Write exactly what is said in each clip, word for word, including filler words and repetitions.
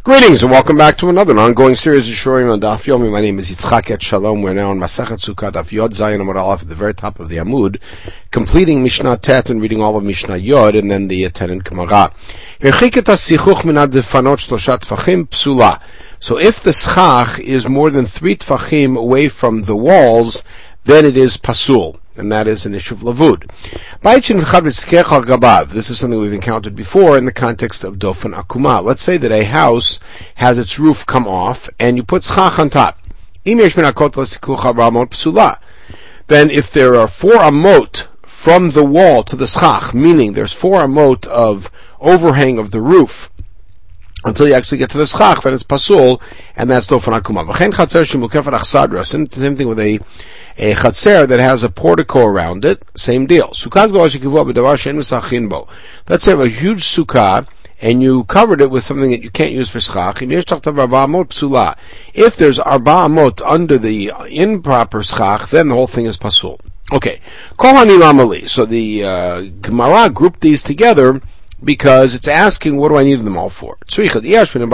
Greetings and welcome back to another ongoing series of Shurim on Daf Yomi. My name is Yitzchak Et Shalom. We're now on Masachet Sukkah Daf Yod Zayin Amud Aleph at the very top of the Amud, completing Mishnah Tet and reading all of Mishnah Yod and then the Tenant Gemara. So if the schach is more than three tfachim away from the walls, then it is pasul, and that is an issue of lavud. This is something we've encountered before in the context of dofen akuma. Let's say that a house has its roof come off, and you put schach on top. Then if there are four amot from the wall to the schach, meaning there's four amot of overhang of the roof, until you actually get to the schach, then it's pasul, and that's dofen akuma. Same thing with a A chatzer that has a portico around it, same deal. Let's say you have a huge sukkah, and you covered it with something that you can't use for schach. If there's arba amot under the improper schach, then the whole thing is pasul. Okay. So the uh, Gemara grouped these together because it's asking, what do I need them all for? If I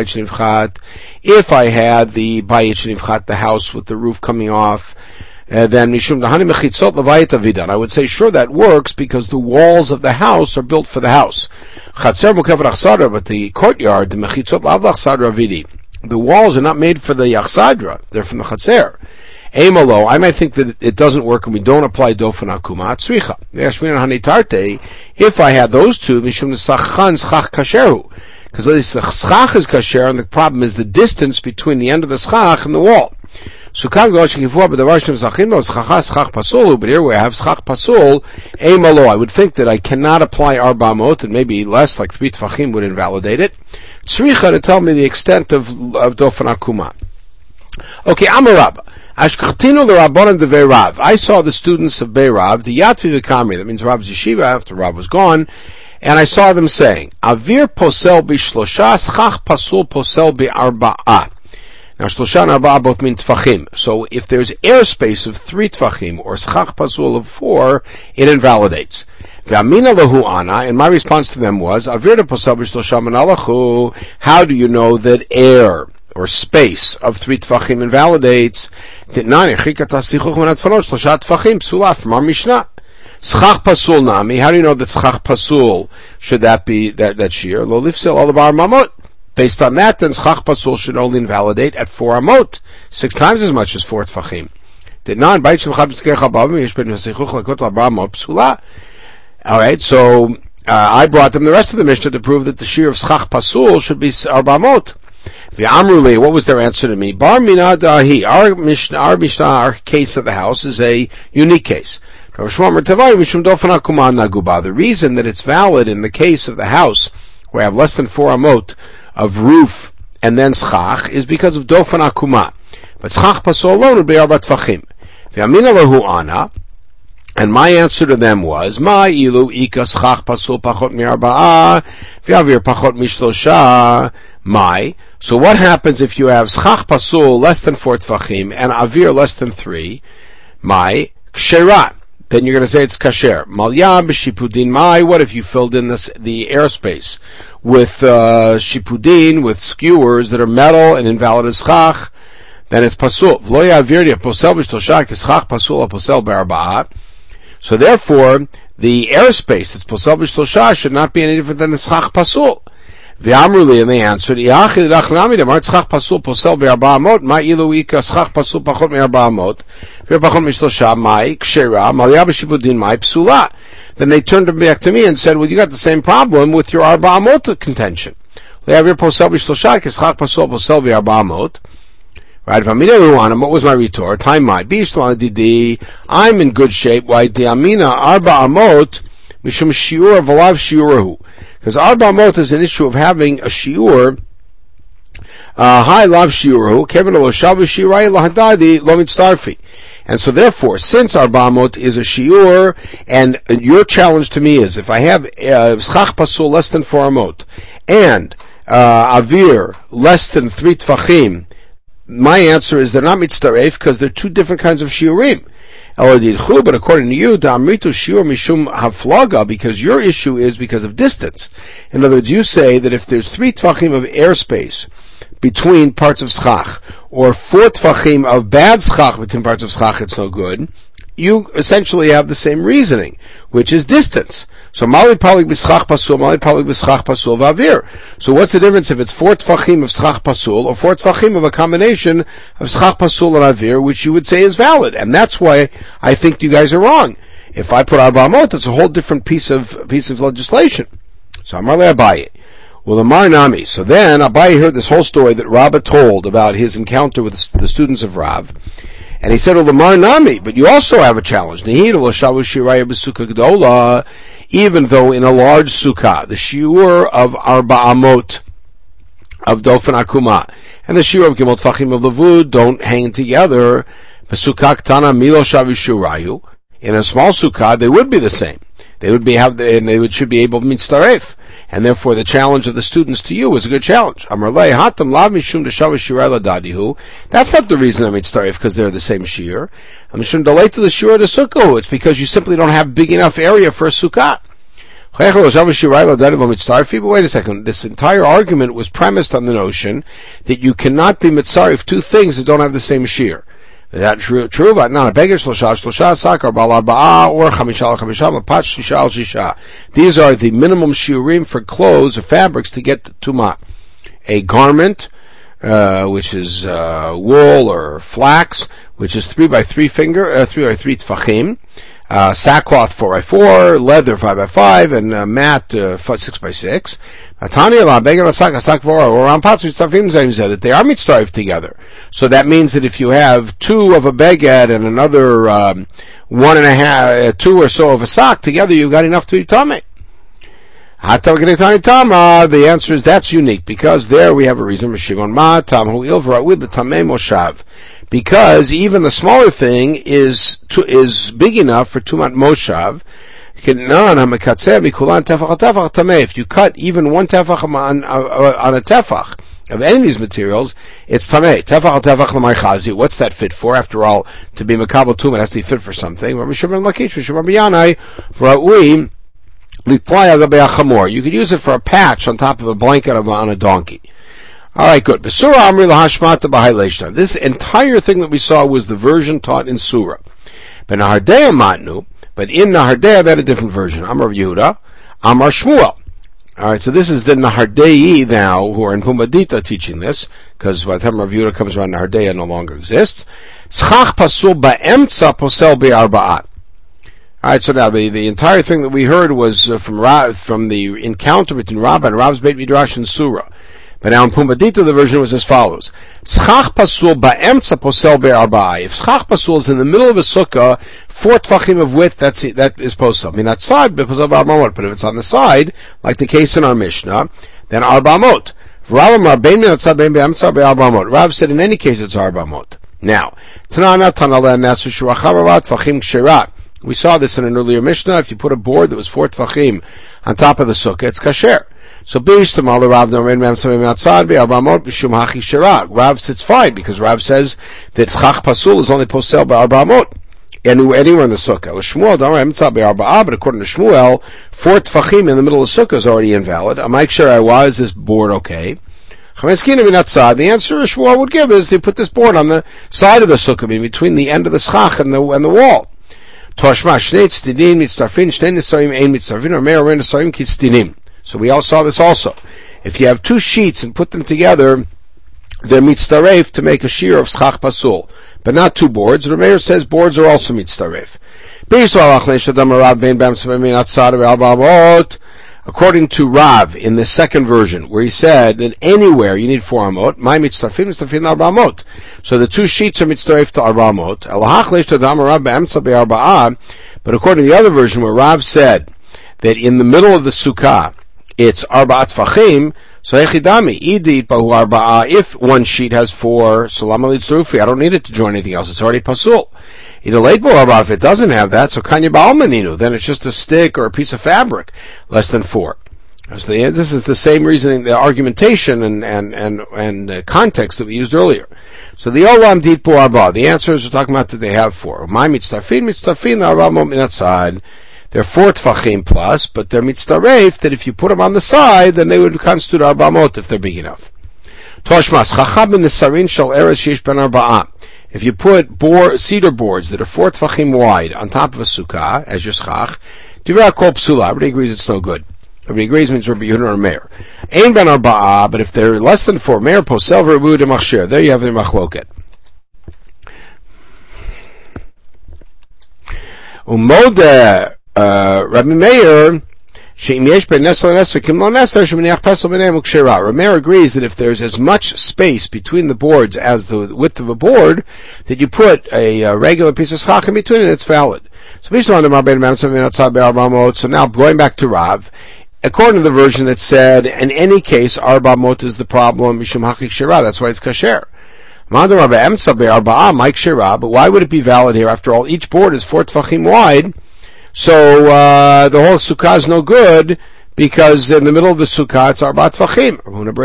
had the bayit shenivchat, the house with the roof coming off, Uh, then mishum dahani mechitzot levayit avidan, I would say sure that works because the walls of the house are built for the house. Chatzer mukev achsadra, but the courtyard, the mechitzot lav achsadra avidi, the walls are not made for the achsadra; they're from the chatzer. Emalo, I might think that it doesn't work and we don't apply dofen akuma tzricha. If I had those two, mishum nesachan schach kasheru, because the schach is kasher, and the problem is the distance between the end of the schach and the wall. But here where I have schach pasul, emalo, I would think that I cannot apply arba amot, and maybe less, like three tfachim would invalidate it. Tzricha to tell me the extent of, of dofen akuma. Okay, Amarab. Ashkartinu the Rabbanan de Rav. I saw the students of Beirav, the Yatvi v'Kamri, that means Rav's yeshiva after Rav was gone, and I saw them saying, Avir posel b'shlosha, schach pasul posel b'arba'ah. Now, shlosha and arba'a both mean tfachim. So, if there's airspace of three tfachim or schach pasul of four, it invalidates. Ve'amina lahu ana, and my response to them was, Avir de posel b'shlosha manalahu. How do you know that air or space of three tfachim invalidates? Titnani chikata sichuch menatfanot shlosha tfachim psula from our Mishnah. Schach pasul nami. How do you know that schach pasul should that be that that shear? Lo lifsil al bar mamot. Based on that, then schach pasul should only invalidate at four amot, six times as much as four tfachim. All right, so uh, I brought them the rest of the Mishnah to prove that the shear of schach pasul should be arba amot. V'amruli, what was their answer to me? Bar mina dahi. Our Mishnah, our Mishnah, our case of the house is a unique case. The reason that it's valid in the case of the house where I have less than four amot of roof and then schach is because of dofen akuma. But schach pasul alone would be arba tfachim. V'amina lahu ana, and my answer to them was, Ma ilu ika schach pasul pachot mi arba'a v'avir pachot mishlosha. My. So what happens if you have schach pasul less than four tfachim and avir less than three? My ksherat. Then you're going to say it's kasher. Malyam b'shipudin mai. What if you filled in this, the airspace with uh, shipudin, with skewers that are metal and invalid as schach? Then it's pasul. V'lo ya'avir posel b'shlosha k'schach pasul posel be'arba'ah. So therefore, the airspace that's posel b'shlosha should not be any different than the schach pasul. V'amruli, and they answered, Iachid rachnami demar tzchach pasul posel be'arba amot, ma ilu ika tzchach pasul pachot me'arba amot, ve'er pachot mishlosha, mai, kshera, malya b'shibudin, mai, psula. Then they turned back to me and said, well, you got the same problem with your arba amot contention. Le'avir posel b'shlosha, tzchach pasul posel be'arba amot. Right, v'amina ruana, what was my retort? Time mai, b'ishlan didi, I'm in good shape, why di'amina arba amot, mishum shiur v'lav shiurahu. Because arba amot is an issue of having a shiur, high lav shiuru, kevin lo shavu shiurai lahadadi lo mitzdarfi. And so therefore, since arba amot is a shiur, and your challenge to me is, if I have schach pasul less than four amot, and uh, avir less than three tfachim, my answer is they're not mitzdaref because they're two different kinds of shiurim. But according to you, Da'amritu shiur mishum haflaga, because your issue is because of distance. In other words, you say that if there's three tvachim of airspace between parts of schach, or four tvachim of bad schach between parts of schach, it's no good. You essentially have the same reasoning, which is distance. So mali palig b'schach pasul, mali palig b'schach pasul v'avir. So what's the difference if it's four tfachim of schach pasul, or four tfachim of a combination of schach pasul and avir, which you would say is valid? And that's why I think you guys are wrong. If I put arba amot, it's a whole different piece of piece of legislation. So Amar le Abaye. Well, the Mar Nami. So then Abaye heard this whole story that Rabbah told about his encounter with the students of Rav. And he said, well, the Mar Nami, but you also have a challenge. Even though in a large sukkah, the shiur of arba amot of dofen akuma and the shiur of gimel tfachim of levud don't hang together. In a small sukkah, they would be the same. They would be have, and they would should be able to meet staref. And therefore, the challenge of the students to you is a good challenge. That's not the reason I made starif, because they're the same shiur. I'm delay to the shiur of the sukkah. It's because you simply don't have big enough area for a sukkah. But wait a second. This entire argument was premised on the notion that you cannot be mitzarif two things that don't have the same shiur. Is that true? True, but not a beggar shlosha shlosha sakar bal arba'a or chamisha chamisha lapat shisha al shisha. These are the minimum shiurim for clothes or fabrics to get tuma. A garment, uh, which is uh, wool or flax, which is three by three finger, uh, three by three tfachim. Uh, sackcloth four by four, leather five by five, and uh, mat uh, six by six. That they are mitzvah together. So that means that if you have two of a beged and another um, one and a half, uh, two or so of a sock together, you've got enough to be tameh. The answer is that's unique, because there we have a reason. Because even the smaller thing is to, is big enough for tumat moshav. If you cut even one tefach on, on a tefach of any of these materials, it's tameh. Tefach al tefach l'may chazi. What's that fit for? After all, to be makabel tum, it has to be fit for something. You could use it for a patch on top of a blanket on a donkey. Alright, good. This entire thing that we saw was the version taught in Surah. But Nahardea matnu, but in Nahardea they had a different version. Amar Yehuda, Amar Shmuel. Alright, so this is the Nahardei now, who are in Pumbedita teaching this, because by the time Rav Yehuda comes around, Nahardea no longer exists. Schach pasul ba'emtza posel be'arba'at. Alright, so now the, the entire thing that we heard was uh, from Rav, from the encounter between Rabbah and Rav's Beit Midrash and Surah. But now in Pumbedita the version was as follows. Schach pasul ba'emtza posel be'arba'ai. If schach pasul is in the middle of a sukkah, four tvachim of width, that's it, that is posel. I mean, that's side, but posel be'arba'amot. But if it's on the side, like the case in our Mishnah, then arba'amot. Rav said in any case it's arba'amot. Now, Tanana Tanala Nasu Shuracharava tvachim ksherat. We saw this in an earlier Mishnah. If you put a board that was four tvachim on top of the sukkah, it's kasher. So Bishtamal Rav Norin Ram Samim outside be Arbamot Bishum Hachi Shirak. Rav sits fine because Rav says that Chach Pasul is only posel by Arbamot. Anywhere in the sukkah. Shmuel Daram Tzab be Arba'ah, but according to Shmuel, four tfachim in the middle of the sukkah is already invalid. Amaik Shirai, why is this board okay? Chameskina Minatzad. The answer Shmuel would give is they put this board on the side of the sukkah, between the end of the schach and the and the wall. Toshma Shnei Tzdinim Mitztarfin Shnei Nisarim Ein Mitztarfin or Meir Ren Nisarim Kitzdinim. So we all saw this also. If you have two sheets and put them together, they're mitzaref to make a shear of schach pasul, but not two boards. The Meir says boards are also mitzaref. According to Rav in the second version, where he said that anywhere you need four amot, my mitzarfim mitzarfim arba amot. So the two sheets are mitzaref to arba amot. But according to the other version, where Rav said that in the middle of the sukkah it's arba'at fachim, so echidami, idit bahu arba'a, if one sheet has four, salam alitzrufi, I don't need it to join anything else, it's already pasul. Idaleit bo arba'a, if it doesn't have that, so kanya ba'almaninu, then it's just a stick or a piece of fabric, less than four. So the, this is the same reasoning, the argumentation and and and and uh, context that we used earlier. So the olam ditpu arba. The answer is we're talking about that they have four. My mitztafin mitztafin arba mot min atzad. They're four tfachim plus, but they're mitztaref that if you put them on the side, then they would constitute arba mot if they're big enough. Toshmas chacham in the sarin shel eretz sheish ben arba'ah. If you put board, cedar boards that are four tfachim wide on top of a sukkah as your schach, divrei kol psula. Everybody agrees it's no good. Everybody agrees means Rabbi Yehuda or Meir. Ein ben arba'ah, but if they're less than four, Meir posel v'rebu de machshir. There you have the machloket. Umode uh, Rabbi Meir she'im yesh ben nesel nesel kim lo nesel sheminiach pesel b'nei mukshira. Rabbi Meir agrees that if there's as much space between the boards as the width of a board, that you put a, a regular piece of schach in between it, it's valid. So now going back to Rav, according to the version that said, in any case, arba mot is the problem, mishum hachik shira, that's why it's kasher. But why would it be valid here? After all, each board is four tfachim wide, so uh, the whole sukkah is no good, because in the middle of the sukkah it's arba tfachim.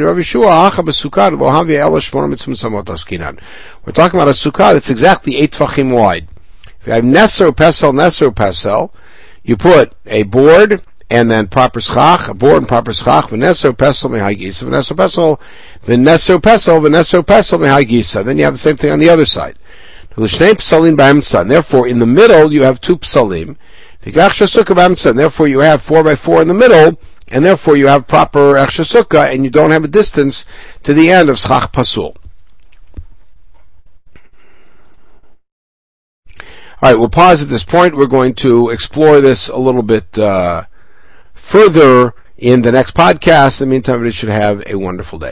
We're talking about a sukkah that's exactly eight tfachim wide. If you have neser pesel, neser pesel, you put a board, and then proper schach, a board and proper schach, v'neser pesel mehai gisa, v'neser pesel, v'neser pesel, v'neser pesel mehai gisa. Then you have the same thing on the other side. Therefore, in the middle, you have two psalim. Therefore, you have four by four in the middle, and therefore you have proper echsha sukkah, and you don't have a distance to the end of schach pasul. Alright, we'll pause at this point. We're going to explore this a little bit, uh, further in the next podcast. In the meantime, everybody should have a wonderful day.